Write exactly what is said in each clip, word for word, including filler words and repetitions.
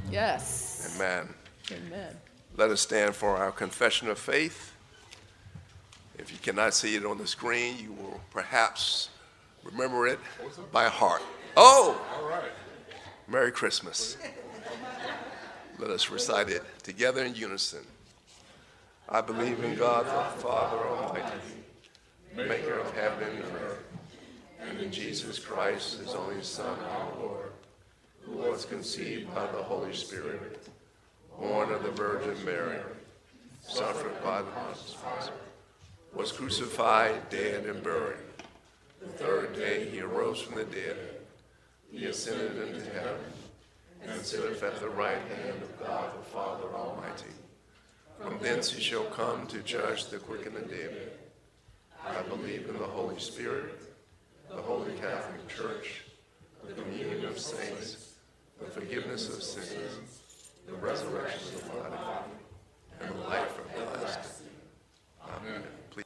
Yes. Amen. Amen. Let us stand for our confession of faith. If you cannot see it on the screen, you will perhaps remember it by heart. Oh! All right. Merry Christmas. Let us recite it together in unison. I believe in God the Father Almighty, maker of heaven and earth, and in Jesus Christ, his only Son, our Lord, who was conceived by the Holy Spirit, born of the Virgin Mary, suffered by the Pontius Pilate, was crucified, dead, and buried. The third day he arose from the dead. He ascended into heaven, and sitteth at the right hand of God the Father Almighty. From thence he shall come to judge the quick and the dead. I believe in the Holy Spirit, the Holy Catholic Church, the communion of saints, the forgiveness of sins, the resurrection of the body, and the life everlasting. Amen. Please.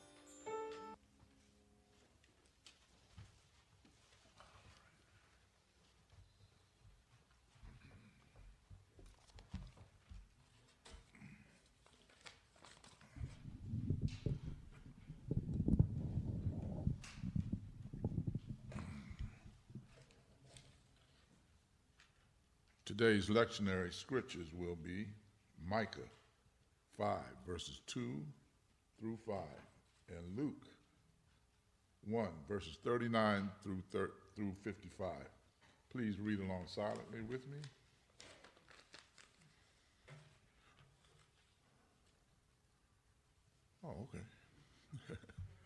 Today's lectionary scriptures will be Micah five, verses two through five, and Luke one, verses thirty-nine through through fifty-five. Please read along silently with me. Oh, okay.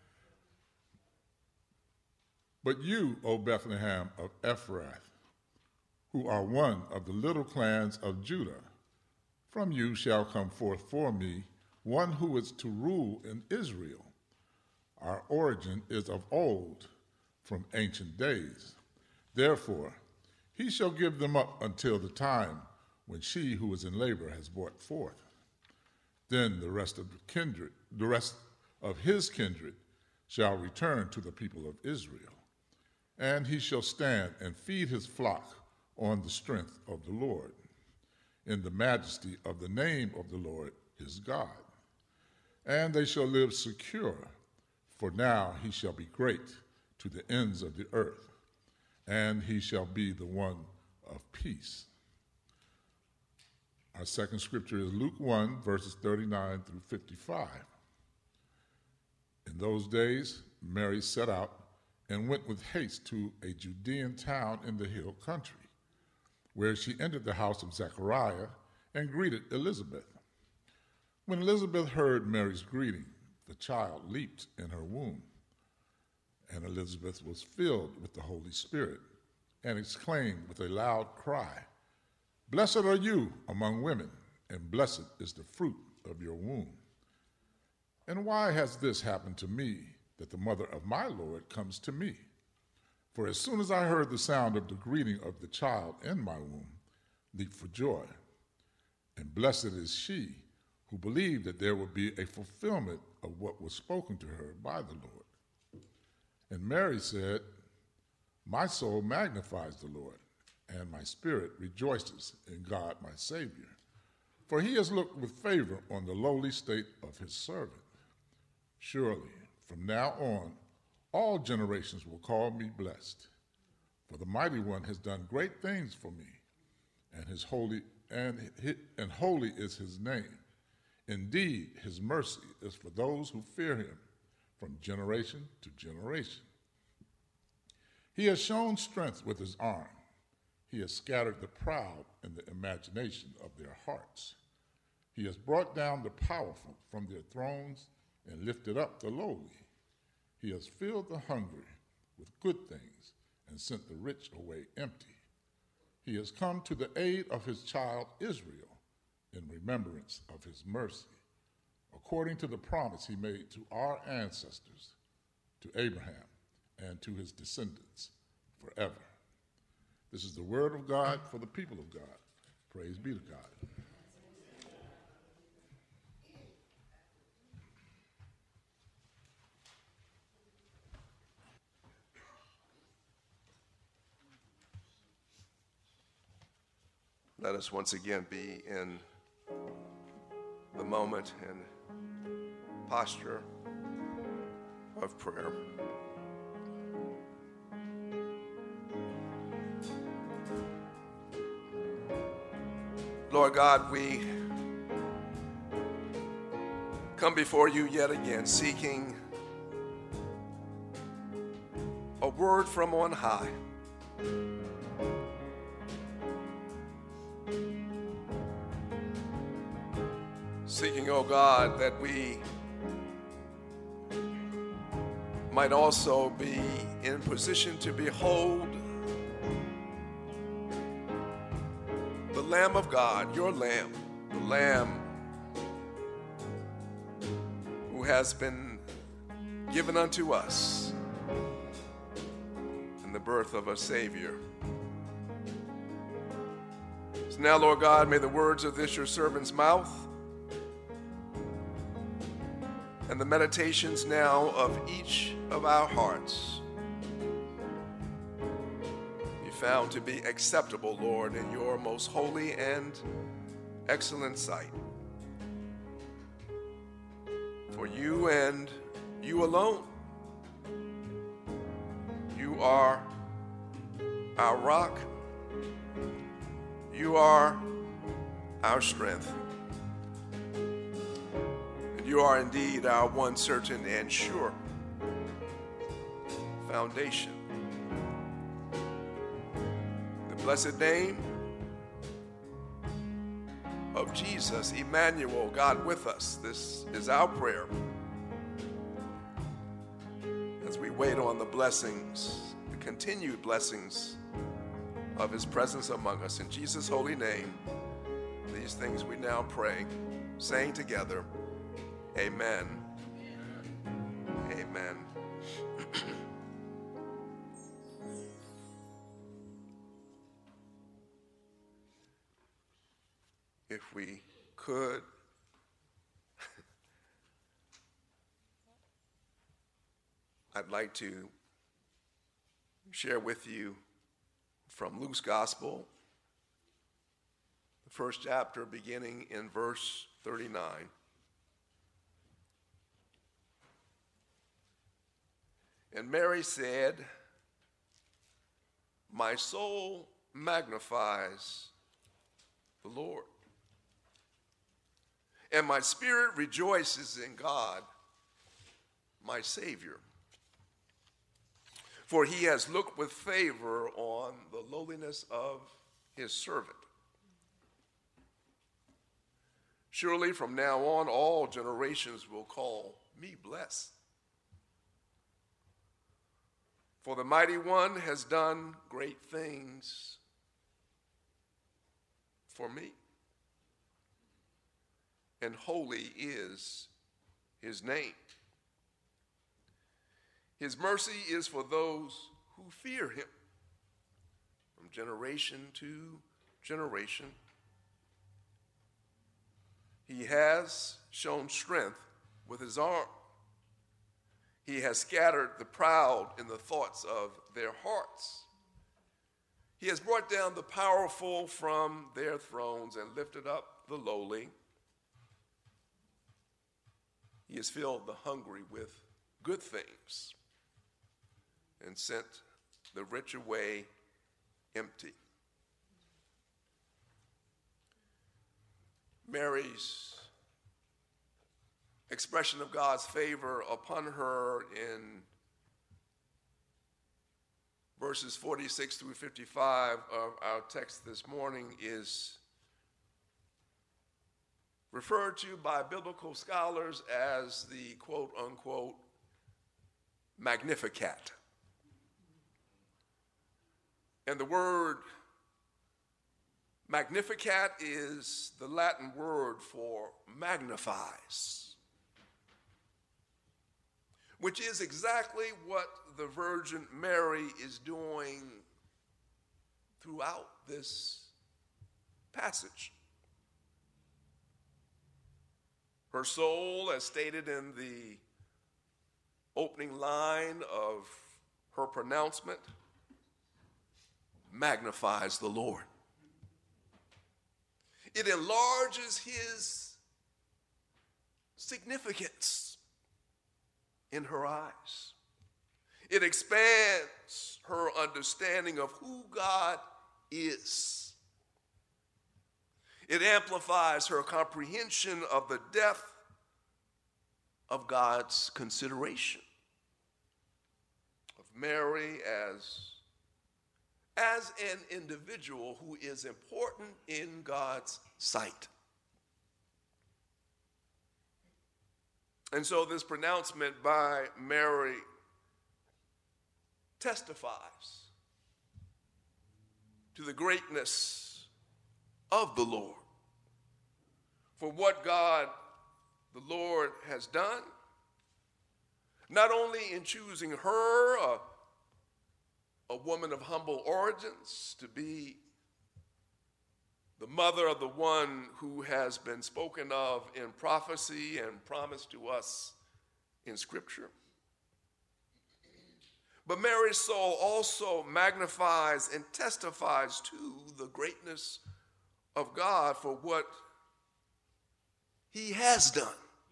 But you, O Bethlehem of Ephrath, who are one of the little clans of Judah, from you shall come forth for me one who is to rule in Israel. Our origin is of old, from ancient days. Therefore, he shall give them up until the time when she who is in labor has brought forth. Then the rest of the kindred, the rest of his kindred shall return to the people of Israel, and he shall stand and feed his flock on the strength of the Lord, in the majesty of the name of the Lord his God. And they shall live secure, for now he shall be great to the ends of the earth, and he shall be the one of peace. Our second scripture is Luke one, verses thirty-nine through fifty-five. In those days, Mary set out and went with haste to a Judean town in the hill country, where she entered the house of Zechariah and greeted Elizabeth. When Elizabeth heard Mary's greeting, the child leaped in her womb, and Elizabeth was filled with the Holy Spirit and exclaimed with a loud cry, "Blessed are you among women, and blessed is the fruit of your womb. And why has this happened to me, that the mother of my Lord comes to me? For as soon as I heard the sound of the greeting of the child in my womb, leaped for joy. And blessed is she who believed that there would be a fulfillment of what was spoken to her by the Lord. And Mary said, My soul magnifies the Lord, and my spirit rejoices in God my Savior. For he has looked with favor on the lowly state of his servant. Surely, from now on, all generations will call me blessed, for the Mighty One has done great things for me, and his holy and and holy is his name. Indeed, his mercy is for those who fear him from generation to generation. He has shown strength with his arm. He has scattered the proud in the imagination of their hearts. He has brought down the powerful from their thrones and lifted up the lowly. He has filled the hungry with good things and sent the rich away empty. He has come to the aid of his child Israel in remembrance of his mercy, according to the promise he made to our ancestors, to Abraham and to his descendants forever. This is the word of God for the people of God. Praise be to God. Let us once again be in the moment and posture of prayer. Lord God, we come before you yet again seeking a word from on high. Seeking, oh God, that we might also be in position to behold the Lamb of God, your Lamb, the Lamb who has been given unto us in the birth of a Savior. So now, Lord God, may the words of this your servant's mouth and the meditations now of each of our hearts be found to be acceptable, Lord, in your most holy and excellent sight. For you and you alone, you are our rock, you are our strength. You are indeed our one certain and sure foundation. The blessed name of Jesus, Emmanuel, God with us. This is our prayer as we wait on the blessings, the continued blessings of his presence among us. In Jesus' holy name, these things we now pray, saying together, amen. Amen. If we could, I'd like to share with you from Luke's Gospel, the first chapter beginning in verse thirty-nine. And Mary said, my soul magnifies the Lord, and my spirit rejoices in God, my Savior. For he has looked with favor on the lowliness of his servant. Surely from now on, all generations will call me blessed. For the Mighty One has done great things for me, and holy is his name. His mercy is for those who fear him from generation to generation. He has shown strength with his arm. He has scattered the proud in the thoughts of their hearts. He has brought down the powerful from their thrones and lifted up the lowly. He has filled the hungry with good things and sent the rich away empty. Mary's expression of God's favor upon her in verses forty-six through fifty-five of our text this morning is referred to by biblical scholars as the quote-unquote Magnificat. And the word Magnificat is the Latin word for magnifies, which is exactly what the Virgin Mary is doing throughout this passage. Her soul, as stated in the opening line of her pronouncement, magnifies the Lord. It enlarges his significance in her eyes. It expands her understanding of who God is. It amplifies her comprehension of the depth of God's consideration of Mary as, as an individual who is important in God's sight. And so this pronouncement by Mary testifies to the greatness of the Lord, for what God, the Lord, has done, not only in choosing her, a, a woman of humble origins, to be the mother of the one who has been spoken of in prophecy and promised to us in Scripture. But Mary's soul also magnifies and testifies to the greatness of God for what he has done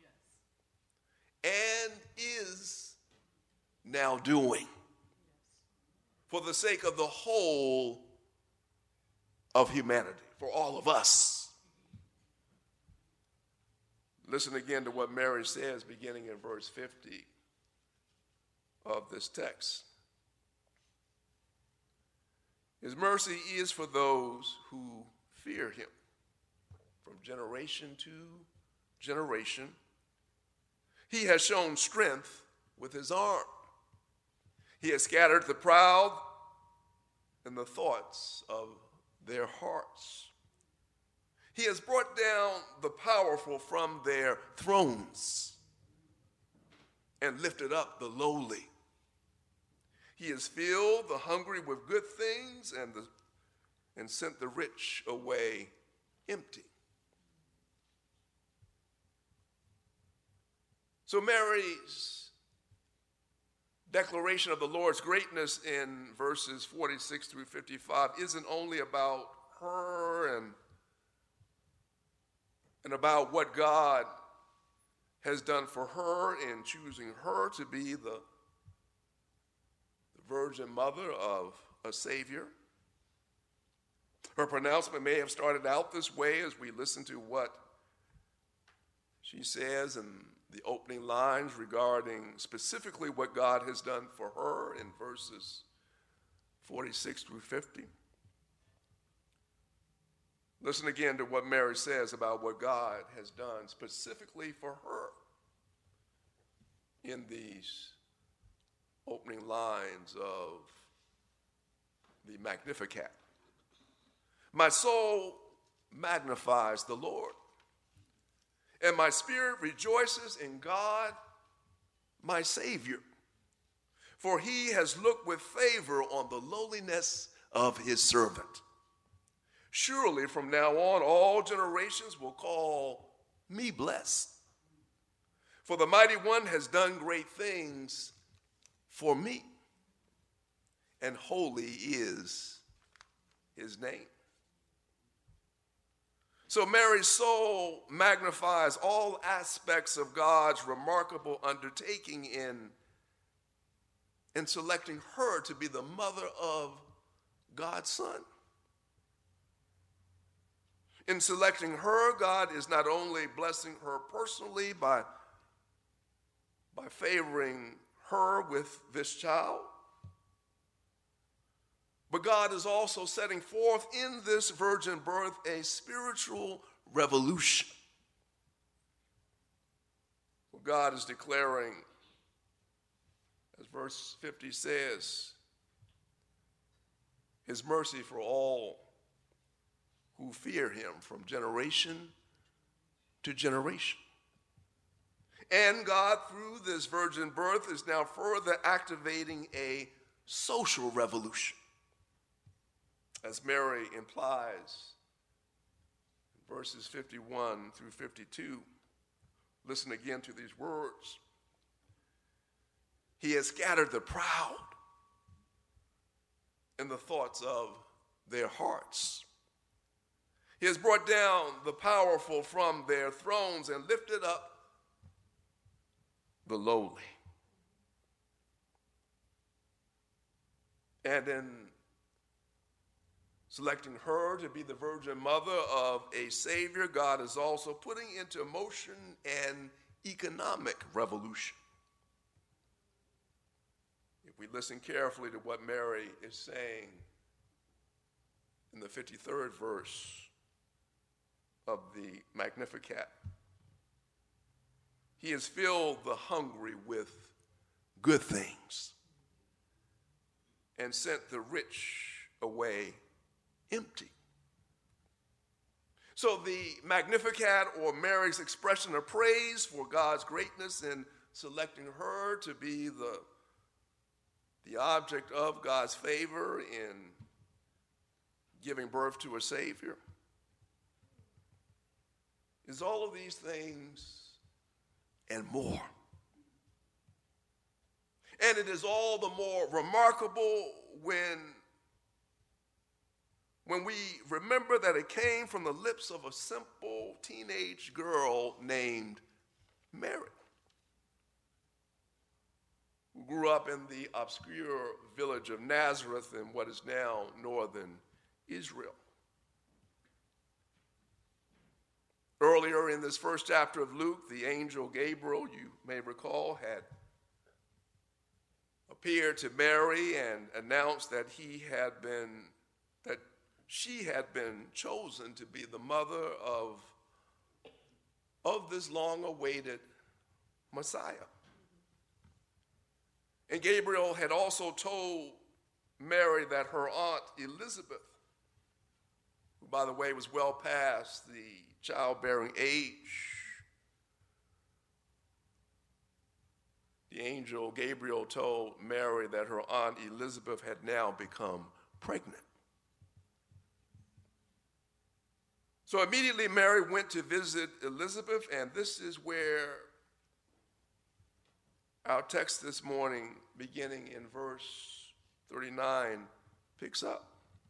and is now doing for the sake of the whole of humanity, for all of us. Listen again to what Mary says beginning in verse fifty of this text. His mercy is for those who fear him from generation to generation. He has shown strength with his arm. He has scattered the proud in the thoughts of their hearts. He has brought down the powerful from their thrones and lifted up the lowly. He has filled the hungry with good things and, the, and sent the rich away empty. So Mary's declaration of the Lord's greatness in verses forty-six through fifty-five isn't only about her and, and about what God has done for her in choosing her to be the, the virgin mother of a Savior. Her pronouncement may have started out this way as we listen to what she says in the opening lines regarding specifically what God has done for her in verses forty-six through fifty. Listen again to what Mary says about what God has done specifically for her in these opening lines of the Magnificat. My soul magnifies the Lord, and my spirit rejoices in God, my Savior, for he has looked with favor on the lowliness of his servant. Surely from now on, all generations will call me blessed, for the Mighty One has done great things for me, and holy is his name. So Mary's soul magnifies all aspects of God's remarkable undertaking in, in selecting her to be the mother of God's Son. In selecting her, God is not only blessing her personally by, by favoring her with this child, but God is also setting forth in this virgin birth a spiritual revolution. Well, God is declaring, as verse fifty says, his mercy for all who fear him from generation to generation. And God, through this virgin birth, is now further activating a social revolution, as Mary implies in verses fifty-one through fifty-two. Listen again to these words. He has scattered the proud in the thoughts of their hearts. He has brought down the powerful from their thrones and lifted up the lowly. And in selecting her to be the virgin mother of a Savior, God is also putting into motion an economic revolution. If we listen carefully to what Mary is saying in the fifty-third verse of the Magnificat, he has filled the hungry with good things and sent the rich away empty. So the Magnificat, or Mary's expression of praise for God's greatness in selecting her to be the, the object of God's favor in giving birth to a Savior, is all of these things and more. And it is all the more remarkable when, when we remember that it came from the lips of a simple teenage girl named Mary, who grew up in the obscure village of Nazareth in what is now northern Israel. Earlier in this first chapter of Luke, the angel Gabriel, you may recall, had appeared to Mary and announced that he had been, that she had been chosen to be the mother of, of this long-awaited Messiah. And Gabriel had also told Mary that her aunt Elizabeth, who, by the way, was well past the childbearing age, the angel Gabriel told Mary that her aunt Elizabeth had now become pregnant. So immediately Mary went to visit Elizabeth, and this is where our text this morning, beginning in verse thirty-nine, picks up.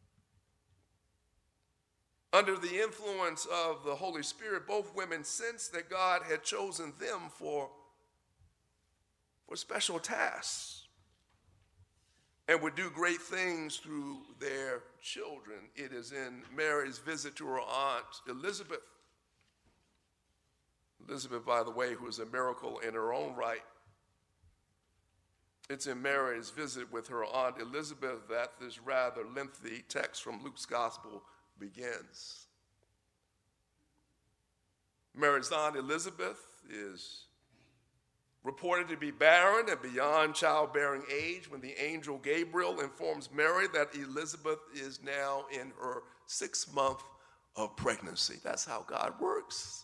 Under the influence of the Holy Spirit, both women sensed that God had chosen them for, for special tasks and would do great things through their children. It is in Mary's visit to her aunt Elizabeth. Elizabeth, by the way, who is a miracle in her own right. It's in Mary's visit with her aunt Elizabeth that this rather lengthy text from Luke's gospel begins. Mary's aunt Elizabeth is reported to be barren and beyond childbearing age when the angel Gabriel informs Mary that Elizabeth is now in her sixth month of pregnancy. That's how God works.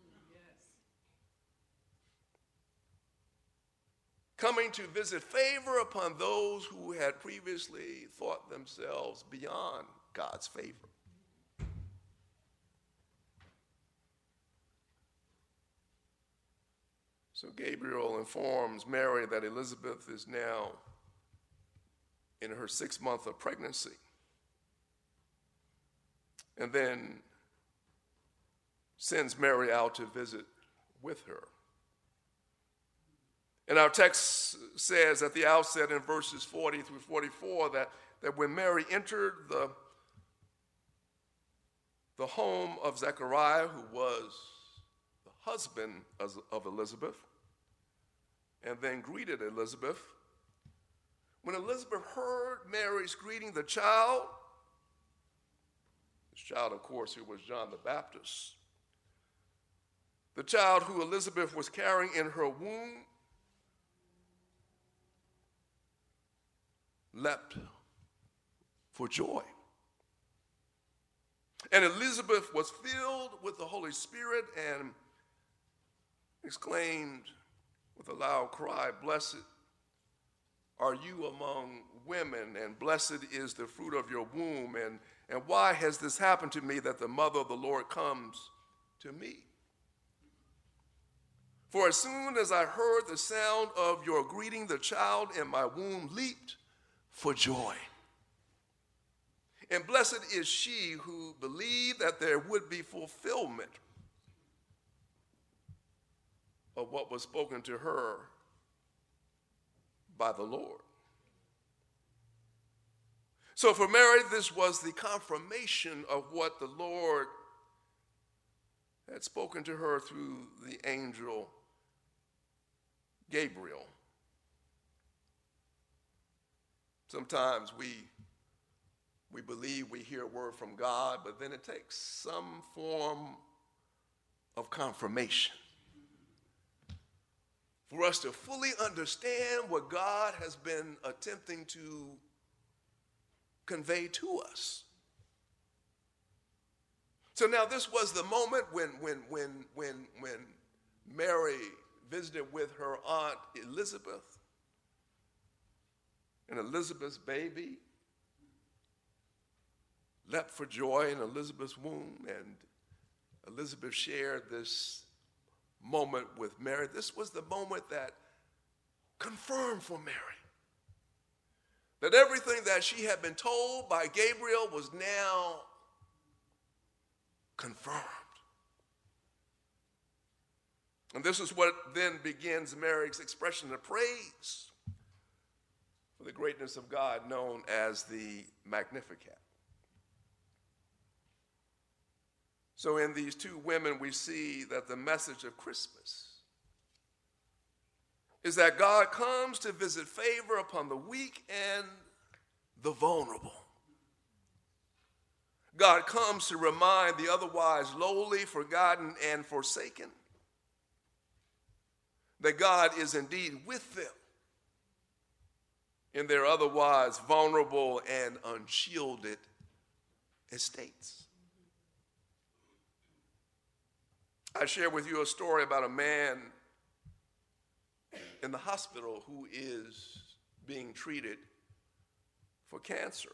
Coming to visit favor upon those who had previously thought themselves beyond God's favor. So Gabriel informs Mary that Elizabeth is now in her sixth month of pregnancy. And then sends Mary out to visit with her. And our text says at the outset in verses forty through forty-four that, that when Mary entered the, the home of Zechariah, who was the husband of, of Elizabeth, and then greeted Elizabeth, when Elizabeth heard Mary's greeting the child, this child, of course, who was John the Baptist, the child who Elizabeth was carrying in her womb, leapt for joy. And Elizabeth was filled with the Holy Spirit and exclaimed with a loud cry, "Blessed are you among women, and blessed is the fruit of your womb. And, and why has this happened to me, that the mother of the Lord comes to me? For as soon as I heard the sound of your greeting, the child in my womb leaped for joy. And blessed is she who believed that there would be fulfillment of what was spoken to her by the Lord. So for Mary, this was the confirmation of what the Lord had spoken to her through the angel Gabriel. Sometimes we, we believe we hear a word from God, but then it takes some form of confirmation for us to fully understand what God has been attempting to convey to us. So now this was the moment when, when, when, when, when Mary visited with her aunt Elizabeth, and Elizabeth's baby leapt for joy in Elizabeth's womb, and Elizabeth shared this moment with Mary. This was the moment that confirmed for Mary that everything that she had been told by Gabriel was now confirmed. And this is what then begins Mary's expression of praise for the greatness of God, known as the Magnificat. So in these two women, we see that the message of Christmas is that God comes to visit favor upon the weak and the vulnerable. God comes to remind the otherwise lowly, forgotten, and forsaken that God is indeed with them in their otherwise vulnerable and unshielded estates. I share with you a story about a man in the hospital who is being treated for cancer.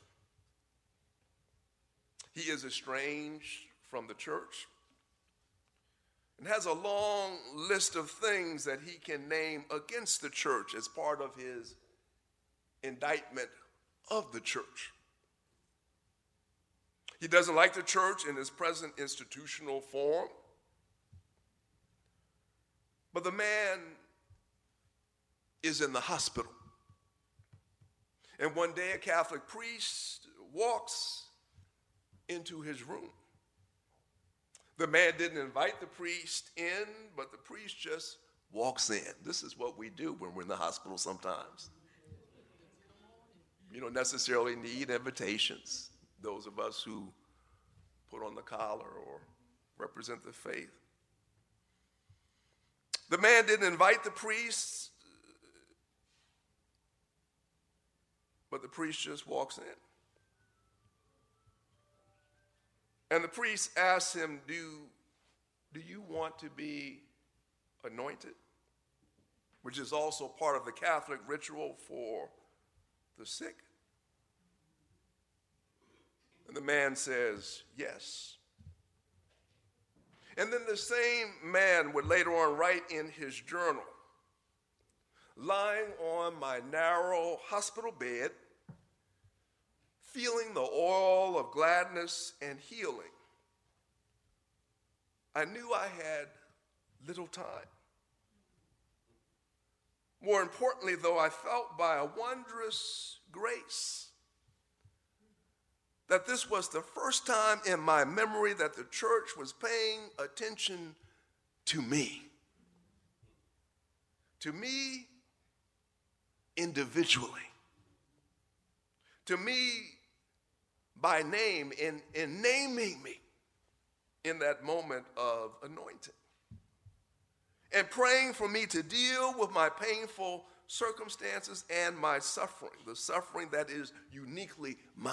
He is estranged from the church and has a long list of things that he can name against the church as part of his indictment of the church. He doesn't like the church in its present institutional form. But the man is in the hospital. And one day a Catholic priest walks into his room. The man didn't invite the priest in, but the priest just walks in. This is what we do when we're in the hospital sometimes. You don't necessarily need invitations, those of us who put on the collar or represent the faith. The man didn't invite the priest, but the priest just walks in. And the priest asks him, do, do you want to be anointed? Which is also part of the Catholic ritual for the sick. And the man says, yes. And then the same man would later on write in his journal, lying on my narrow hospital bed, feeling the oil of gladness and healing, I knew I had little time. More importantly, though, I felt by a wondrous grace that this was the first time in my memory that the church was paying attention to me. To me individually. To me by name, in, in naming me in that moment of anointing. And praying for me to deal with my painful circumstances and my suffering, the suffering that is uniquely mine.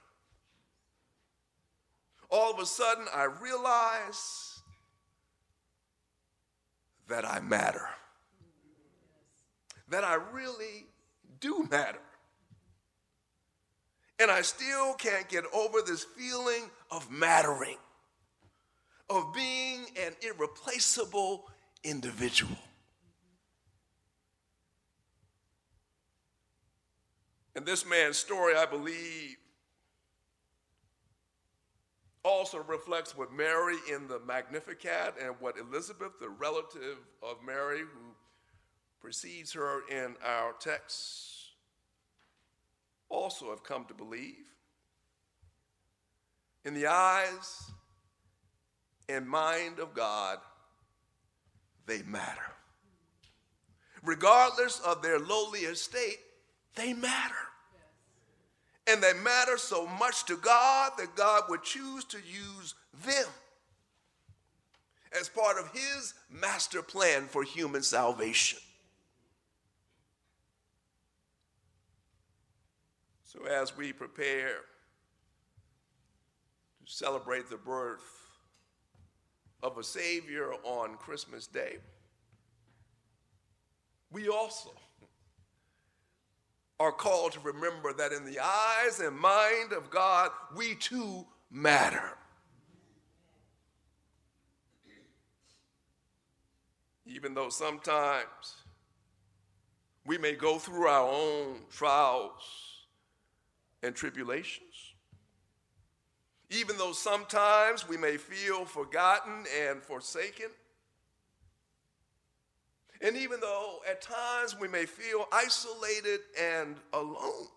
All of a sudden, I realize that I matter. That I really do matter. And I still can't get over this feeling of mattering, of being an irreplaceable individual. And this man's story, I believe, also reflects what Mary in the Magnificat and what Elizabeth, the relative of Mary who precedes her in our text, also have come to believe. In the eyes and mind of God, they matter. Regardless of their lowly estate, they matter. And they matter so much to God that God would choose to use them as part of his master plan for human salvation. So as we prepare to celebrate the birth of a Savior on Christmas Day, we also are called to remember that in the eyes and mind of God, we too matter. Even though sometimes we may go through our own trials and tribulations, even though sometimes we may feel forgotten and forsaken, and even though at times we may feel isolated and alone.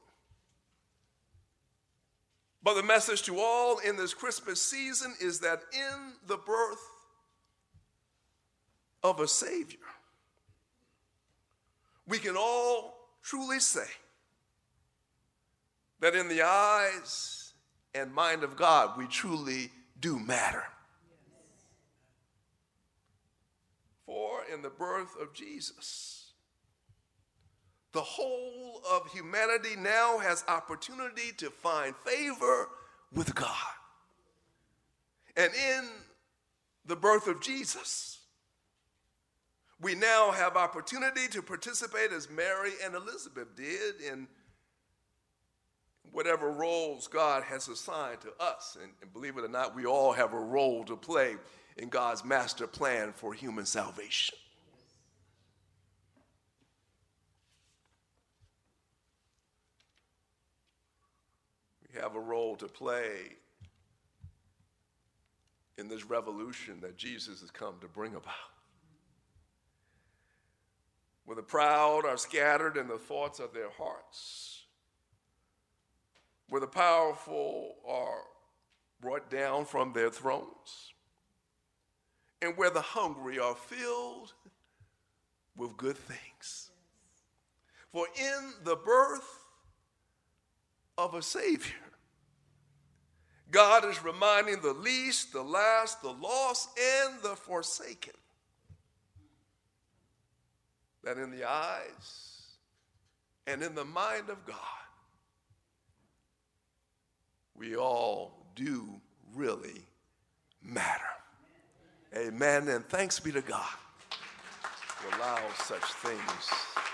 But the message to all in this Christmas season is that in the birth of a Savior, we can all truly say that in the eyes and mind of God, we truly do matter. For in the birth of Jesus, the whole of humanity now has opportunity to find favor with God. And in the birth of Jesus, we now have opportunity to participate as Mary and Elizabeth did in whatever roles God has assigned to us. And, and believe it or not, we all have a role to play in God's master plan for human salvation. We have a role to play in this revolution that Jesus has come to bring about. Where the proud are scattered in the thoughts of their hearts, where the powerful are brought down from their thrones, and where the hungry are filled with good things. For in the birth of a Savior, God is reminding the least, the last, the lost, and the forsaken that in the eyes and in the mind of God, we all do really matter. Amen, and thanks be to God to allow such things